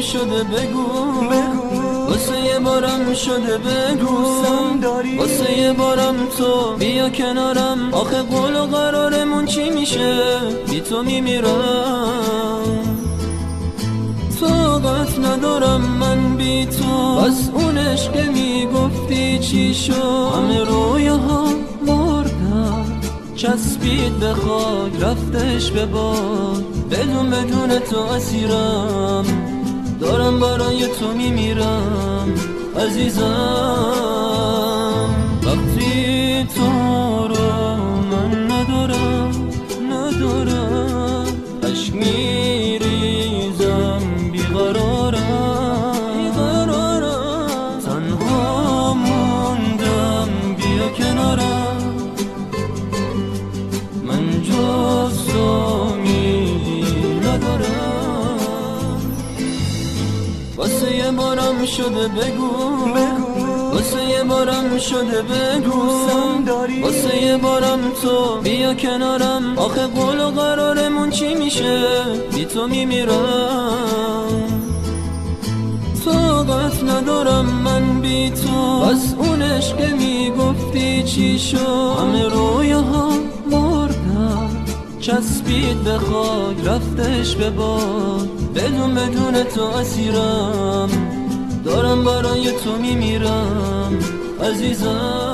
شده بگو واسه یه بارم شده بگو واسه یه بارم تو بیا کنارم. آخه قول و قرارمون چی میشه بی تو میمیرم. طاقت ندارم من بی تو، بس اون عشق میگفتی چی شد؟ همه رویاها مردن چسبید به خاک رفتش به باد. بدون تو اسیرم دارم برای تو میمیرم عزیزم. وقتی تو رو من ندارم عشق میریزم بیقرارم تنها موندم بیا کنارم. من جز تو امیدی ندارم. واسه یه بارم شده بگو واسه یه بارم شده بگو واسه یه بارم تو بیا کنارم. آخه قول و قرارمون چی میشه بی تو میمیرم. طاقت ندارم من بی تو، بس اون عشق میگفتی چی شد؟ همه رویاها مردن چسبید به خاک رفتش به باد. بدون تو اسیرم دارم برای تو میمیرم عزیزم.